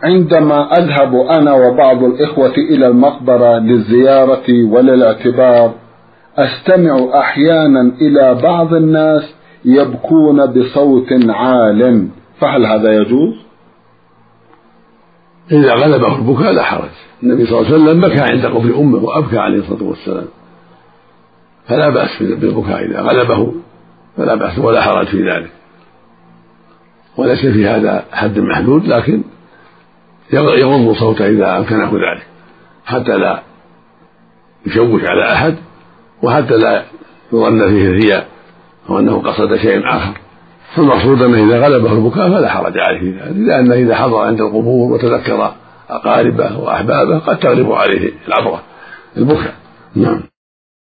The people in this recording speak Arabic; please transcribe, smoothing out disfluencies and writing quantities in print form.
عندما أذهب أنا وبعض الإخوة إلى المقبرة للزيارة وللاعتبار أستمع أحيانا إلى بعض الناس يبكون بصوت عال، فهل هذا يجوز؟ إذا غلبه البكاء لا حرج. النبي صلى الله عليه وسلم بكى عند قبر أمه وأبكى عليه الصلاة والسلام، فلا بأس بالبكاء إذا غلبه، فلا بأس ولا حرج في ذلك، وليس في هذا حد محدود، لكن يغض صوته إذا أمكنه ذلك حتى لا يشوش على أحد، وحتى لا يظن فيه الرياء أو أنه قصد شيء آخر. فالمقصود أنه إذا غلبه البكاء فلا حرج عليه في ذلك، لأنه إذا حضر عند القبور وتذكر أقاربه وأحبابه قد تغلب عليه العبرة البكاء. نعم.